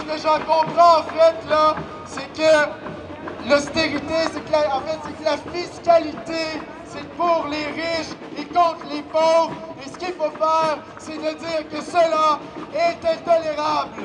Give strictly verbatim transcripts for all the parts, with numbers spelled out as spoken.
que j'en comprends, en fait, là, c'est que l'austérité, c'est que la, en fait, c'est que la fiscalité, c'est pour les riches et contre les pauvres. Et ce qu'il faut faire, c'est de dire que cela est intolérable.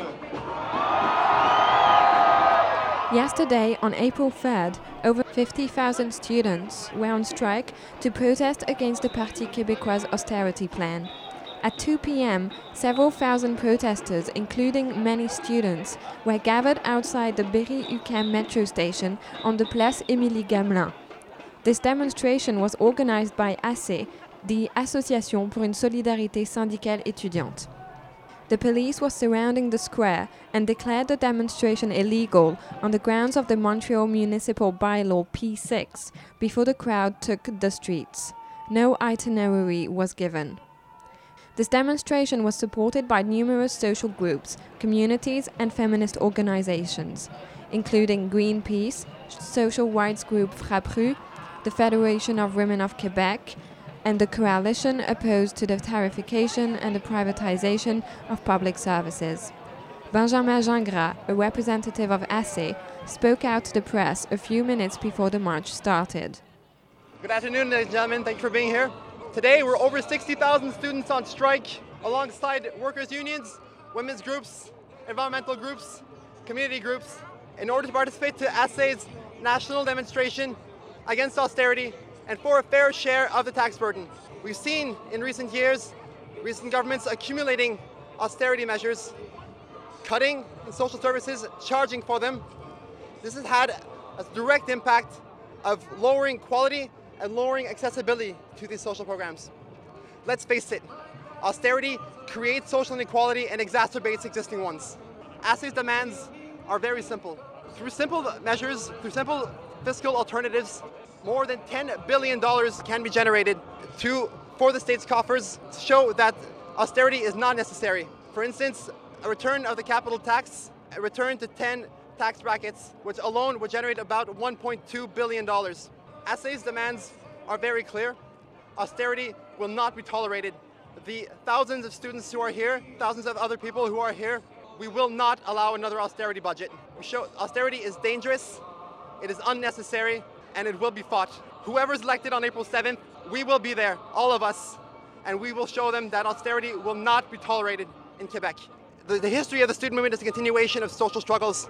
Yesterday, on April third, over fifty thousand students were on strike to protest against the Parti Québécois austerity plan. At two p.m., several thousand protesters, including many students, were gathered outside the Berry-UQAM metro station on the Place Émilie Gamelin. This demonstration was organized by A S E, the Association pour une solidarité syndicale étudiante. The police was surrounding the square and declared the demonstration illegal on the grounds of the Montreal Municipal Bylaw P six before the crowd took the streets. No itinerary was given. This demonstration was supported by numerous social groups, communities and feminist organizations, including Greenpeace, social rights group Frappru, the Federation of Women of Quebec, and the coalition opposed to the tarification and the privatization of public services. Benjamin Gingras, a representative of A S E, spoke out to the press a few minutes before the march started. Good afternoon, ladies and gentlemen. Thank you for being here. Today, we're over sixty thousand students on strike alongside workers' unions, women's groups, environmental groups, community groups, in order to participate to A S E's national demonstration against austerity and for a fair share of the tax burden. We've seen in recent years, recent governments accumulating austerity measures, cutting in social services, charging for them. This has had a direct impact of lowering quality and lowering accessibility to these social programs. Let's face it, austerity creates social inequality and exacerbates existing ones. A S E's demands are very simple. Through simple measures, through simple fiscal alternatives, more than ten billion dollars can be generated to, for the state's coffers to show that austerity is not necessary. For instance, a return of the capital tax, a return to ten tax brackets, which alone would generate about one point two billion dollars. A S E's demands are very clear. Austerity will not be tolerated. The thousands of students who are here, thousands of other people who are here, we will not allow another austerity budget. We show austerity is dangerous, it is unnecessary, and it will be fought. Whoever is elected on April seventh, we will be there, all of us, and we will show them that austerity will not be tolerated in Quebec. The, the history of the student movement is a continuation of social struggles.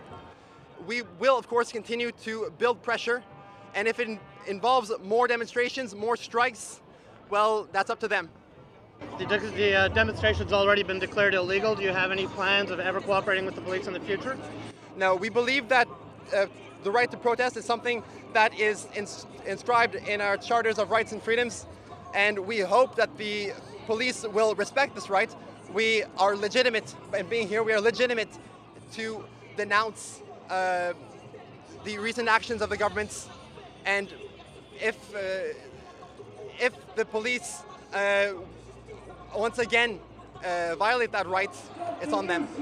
We will, of course, continue to build pressure, and if it in- involves more demonstrations, more strikes, well, that's up to them. The, de- the uh, demonstration's already been declared illegal. Do you have any plans of ever cooperating with the police in the future? No, we believe that uh, the right to protest is something that is ins- inscribed in our charters of rights and freedoms, and we hope that the police will respect this right. We are legitimate in being here. We are legitimate to denounce uh, the recent actions of the governments, and if uh, if the police uh, once again uh, violate that right, it's on them.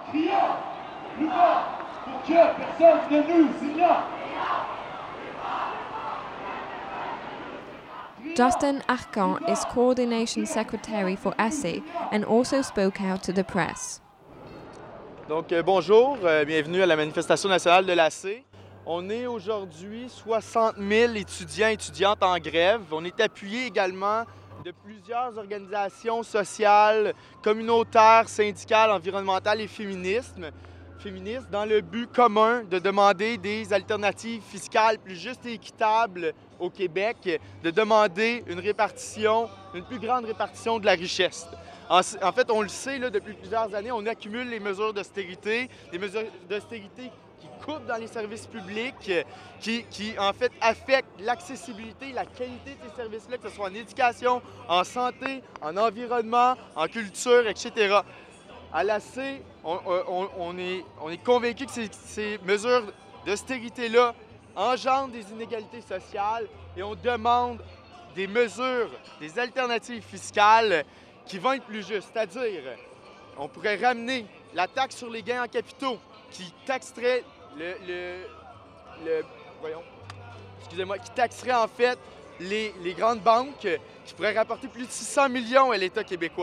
Justin Arcan is coordination secretary for A S E and also spoke out to the press. Donc euh, bonjour, euh, bienvenue à la manifestation nationale de l'A S E. On est aujourd'hui soixante mille étudiants et étudiantes en grève. On est appuyé également de plusieurs organisations sociales, communautaires, syndicales, environnementales et féministes, féministes dans le but commun de demander des alternatives fiscales plus justes et équitables au Québec, de demander une répartition, une plus grande répartition de la richesse. En, en fait, on le sait, là, depuis plusieurs années, on accumule les mesures d'austérité, des mesures d'austérité qui coupent dans les services publics, qui, qui en fait affectent l'accessibilité, la qualité de ces services-là, que ce soit en éducation, en santé, en environnement, en culture, et cetera. À l'A C, on, on, on est, on est convaincu que ces, ces mesures d'austérité-là engendrent des inégalités sociales et on demande des mesures, des alternatives fiscales qui vont être plus justes. C'est-à-dire, on pourrait ramener la taxe sur les gains en capitaux qui taxerait le, le, le voyons, excusez-moi, qui taxerait en fait les, les grandes banques qui pourraient rapporter plus de six cents millions à l'État québécois.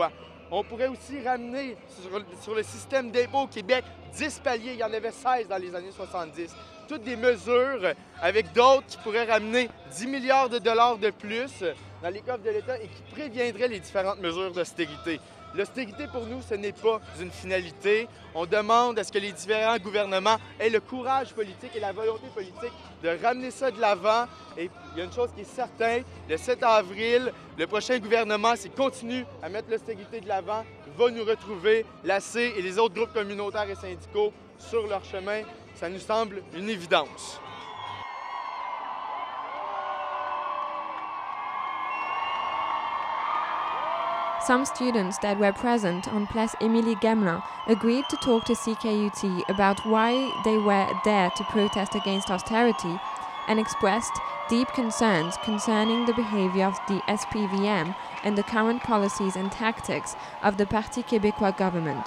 On pourrait aussi ramener sur, sur le système d'impôt au Québec dix paliers. Il y en avait seize dans les années soixante-dix. Toutes des mesures avec d'autres qui pourraient ramener dix milliards de dollars de plus dans les coffres de l'État et qui préviendraient les différentes mesures d'austérité. L'austérité, pour nous, ce n'est pas une finalité. On demande à ce que les différents gouvernements aient le courage politique et la volonté politique de ramener ça de l'avant. Et il y a une chose qui est certaine, le sept avril, le prochain gouvernement, s'il continue à mettre l'austérité de l'avant, va nous retrouver, l'A C et les autres groupes communautaires et syndicaux, sur leur chemin. Ça nous semble une évidence. Some students that were present on Place Émilie Gamelin agreed to talk to C K U T about why they were there to protest against austerity and expressed deep concerns concerning the behavior of the S P V M and the current policies and tactics of the Parti québécois government.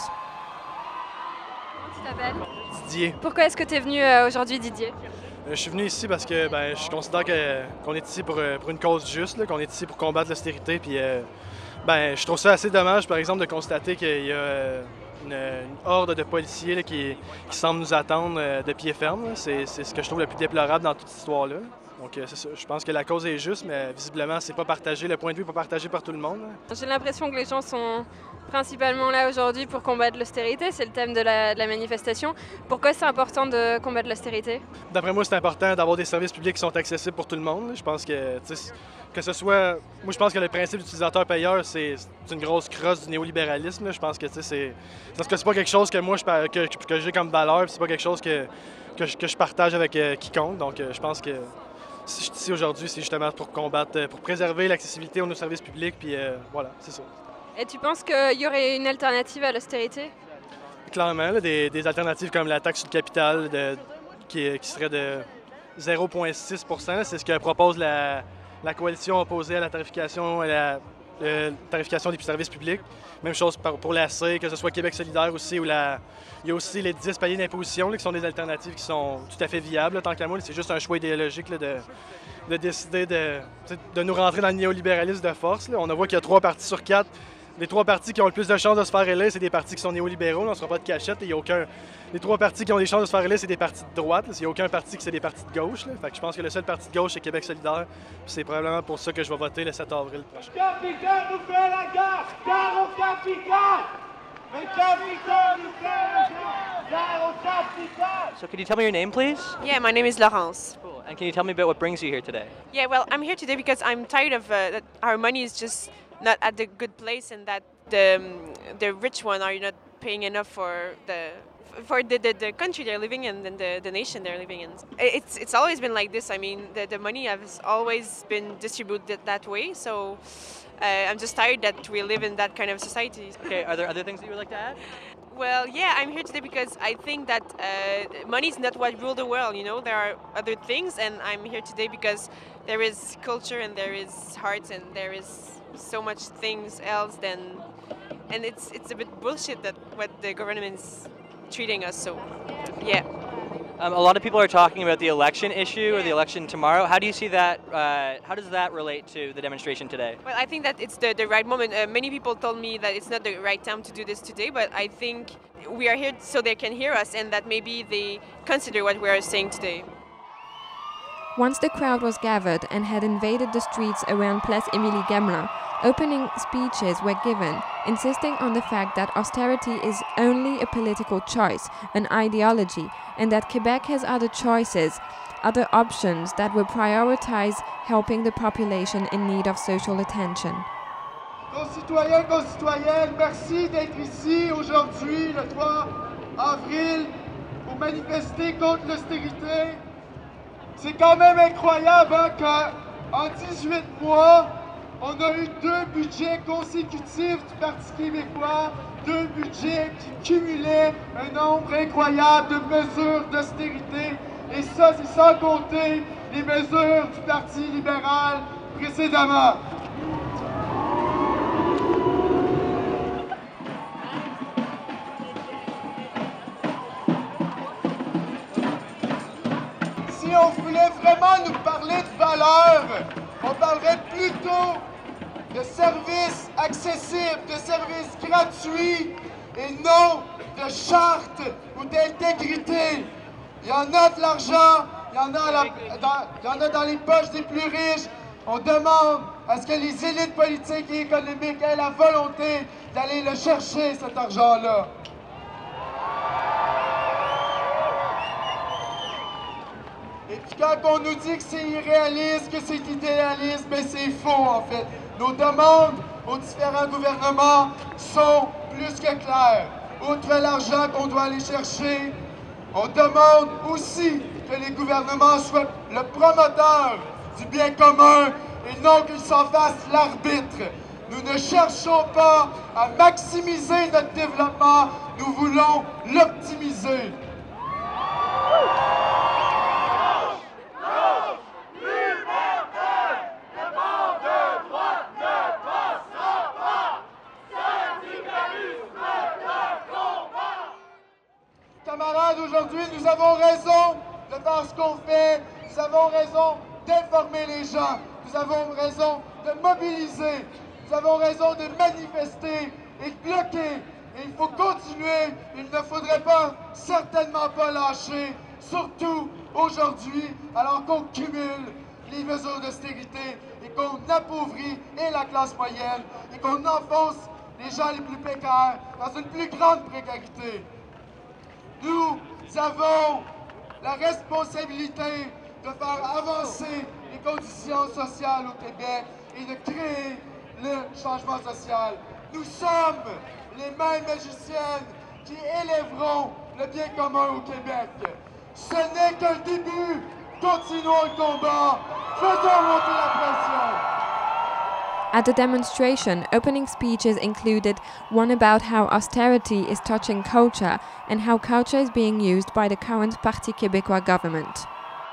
Comment tu t'appelles? Didier. Pourquoi est-ce que tu es venu euh, aujourd'hui, Didier? Euh, je suis venu ici parce que ben, je considère que, qu'on est ici pour, pour une cause juste, là, qu'on est ici pour combattre l'austérité. Puis, euh, ben, je trouve ça assez dommage, par exemple, de constater qu'il y a euh, une, une horde de policiers là, qui, qui semble nous attendre euh, de pied ferme. C'est, c'est ce que je trouve le plus déplorable dans toute cette histoire-là. Donc, euh, c'est ça. Je pense que la cause est juste, mais visiblement, c'est pas partagé. Le point de vue n'est pas partagé par tout le monde. Là. J'ai l'impression que les gens sont principalement là aujourd'hui pour combattre l'austérité. C'est le thème de la, de la manifestation. Pourquoi c'est important de combattre l'austérité? D'après moi, c'est important d'avoir des services publics qui sont accessibles pour tout le monde. Je pense que, que ce soit... Moi, je pense que le principe d'utilisateur-payeur, c'est une grosse crosse du néolibéralisme. Là. Je pense que c'est... Parce que c'est pas quelque chose que moi, je, que, que j'ai comme valeur, c'est pas quelque chose que, que, je, que je partage avec euh, quiconque. Donc, euh, je pense que si je suis ici aujourd'hui, c'est justement pour combattre, pour préserver l'accessibilité aux nos services publics, puis euh, voilà, c'est ça. Et tu penses qu'il y aurait une alternative à l'austérité? Clairement, là, des, des alternatives comme la taxe sur le capital de, qui, qui serait de zéro virgule six pour cent. C'est ce que propose la, la coalition opposée à la tarification, à la euh, tarification des services publics. Même chose pour l'A C, que ce soit Québec solidaire aussi, où la, il y a aussi les dix paliers d'imposition, là, qui sont des alternatives qui sont tout à fait viables. Là, tant qu'à moi, c'est juste un choix idéologique là, de, de décider de, de nous rentrer dans le néolibéralisme de force. Là. On voit qu'il y a trois partis sur quatre. Les trois partis qui ont le plus de chances de se faire élire, c'est des partis qui sont néolibéraux. Là, on ne sera pas de cachette. Il y a aucun... Les trois partis qui ont des chances de se faire élire, c'est des partis de droite. Là. Il n'y a aucun parti qui c'est des partis de gauche. Là. Fait que je pense que le seul parti de gauche, c'est Québec solidaire. C'est probablement pour ça que je vais voter le sept avril prochain. Le Capitaine nous fait la guerre! Guerre au Capitaine! Le Capitaine nous fait la guerre! Guerre au Capitaine! So could you tell me your name, please? Yeah, my name is Laurence. Cool. And can you tell me about what brings you here today? Yeah, well, I'm here today because I'm tired of uh, that our money is just not at the good place, and that the um, the rich one are not paying enough for the for the, the, the country they're living in and the, the nation they're living in. It's it's always been like this. I mean, the, the money has always been distributed that way. So uh, I'm just tired that we live in that kind of society. Okay, are there other things that you would like to add? Well, yeah, I'm here today because I think that uh, money is not what rule the world, you know. There are other things, and I'm here today because there is culture and there is hearts and there is so much things else than... And it's it's a bit bullshit that what the government is treating us, so, yeah. Um, a lot of people are talking about the election issue or the election tomorrow. How do you see that, uh, how does that relate to the demonstration today? Well, I think that it's the, the right moment. Uh, many people told me that it's not the right time to do this today, but I think we are here so they can hear us and that maybe they consider what we are saying today. Once the crowd was gathered and had invaded the streets around Place Émilie Gamelin, opening speeches were given, insisting on the fact that austerity is only a political choice, an ideology, and that Quebec has other choices, other options that will prioritize helping the population in need of social attention. Concitoyens, concitoyennes, merci d'être ici aujourd'hui, le trois avril, pour manifester contre l'austérité. C'est quand même incroyable hein, qu'en dix-huit mois, on a eu deux budgets consécutifs du Parti québécois, deux budgets qui cumulaient un nombre incroyable de mesures d'austérité. Et ça, c'est sans compter les mesures du Parti libéral précédemment. Si on voulait vraiment nous parler de valeurs, on parlerait plutôt de services accessibles, de services gratuits et non de charte ou d'intégrité. Il y en a de l'argent, il y en a, la, dans, il y en a dans les poches des plus riches. On demande à ce que les élites politiques et économiques aient la volonté d'aller le chercher, cet argent-là. Et puis quand on nous dit que c'est irréaliste, que c'est idéaliste, mais c'est faux en fait. Nos demandes aux différents gouvernements sont plus que claires. Outre l'argent qu'on doit aller chercher, on demande aussi que les gouvernements soient le promoteur du bien commun et non qu'ils s'en fassent l'arbitre. Nous ne cherchons pas à maximiser notre développement, nous voulons l'optimiser. Camarades, aujourd'hui, nous avons raison de faire ce qu'on fait, nous avons raison d'informer les gens, nous avons raison de mobiliser, nous avons raison de manifester et de bloquer. Et il faut continuer, il ne faudrait pas, certainement pas lâcher, surtout aujourd'hui, alors qu'on cumule les mesures d'austérité et qu'on appauvrit et la classe moyenne et qu'on enfonce les gens les plus précaires dans une plus grande précarité. Nous avons la responsabilité de faire avancer les conditions sociales au Québec et de créer le changement social. Nous sommes les mêmes magiciennes qui élèveront le bien commun au Québec. Ce n'est qu'un début. Continuons le combat. Faisons monter la pression. At the demonstration, opening speeches included one about how austerity is touching culture and how culture is being used by the current Parti québécois government.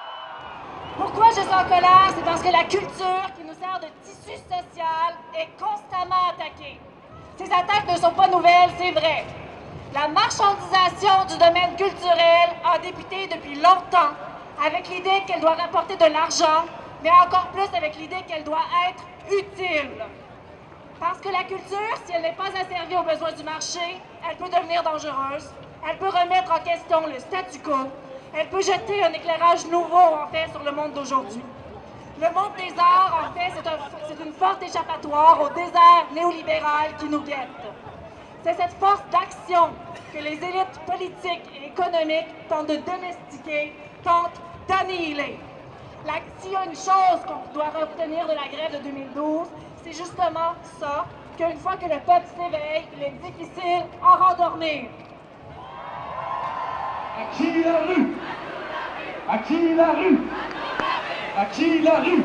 Pourquoi je suis en colère? C'est parce que la culture qui nous sert de tissu social est constamment attaquée. Ces attaques ne sont pas nouvelles, c'est vrai. La marchandisation du domaine culturel a débuté depuis longtemps avec l'idée qu'elle doit rapporter de l'argent, mais encore plus avec l'idée qu'elle doit être utile. Parce que la culture, si elle n'est pas asservie aux besoins du marché, elle peut devenir dangereuse, elle peut remettre en question le statu quo, elle peut jeter un éclairage nouveau, en fait, sur le monde d'aujourd'hui. Le monde des arts, en fait, c'est, un, c'est une force d'échappatoire au désert néolibéral qui nous guette. C'est cette force d'action que les élites politiques et économiques tentent de domestiquer, tentent d'annihiler. S'il y a une chose qu'on doit retenir de la grève de deux mille douze, c'est justement ça, qu'une fois que le peuple s'éveille, il est difficile à rendormir. À qui la rue? À qui la rue? À qui la rue?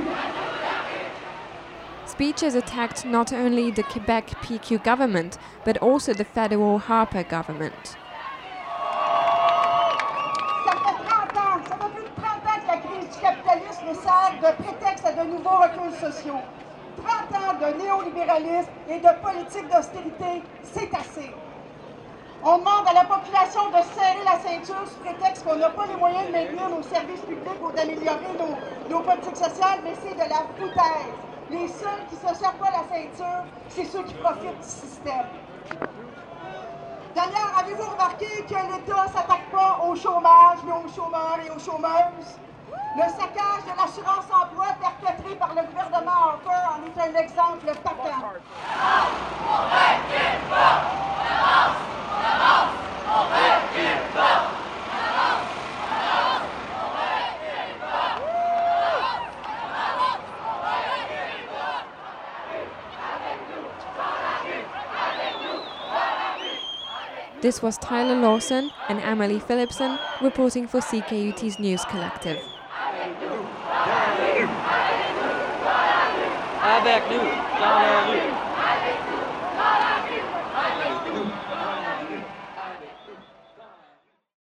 Speeches attacked not only the Quebec P Q government, but also the federal Harper government. Le capitalisme sert de prétexte à de nouveaux reculs sociaux. trente ans de néolibéralisme et de politique d'austérité, c'est assez. On demande à la population de serrer la ceinture sous prétexte qu'on n'a pas les moyens de maintenir nos services publics ou d'améliorer nos, nos politiques sociales, mais c'est de la foutaise. Les seuls qui ne se serrent pas la ceinture, c'est ceux qui profitent du système. D'ailleurs, avez-vous remarqué que l'État ne s'attaque pas au chômage, mais aux chômeurs et aux chômeuses? Le saccage de l'assurance-emploi perpétré par le gouvernement Harper en est un exemple patent. On recule pas! On avance! On avance! On recule pas! On avance! On avance! On recule pas! On avance! On recule pas! Avec nous, dans la rue! Avec nous, dans la rue! This was Tyler Lawson and Emily Phillipson reporting for C K U T's News Collective. Avec nous, dans la rue.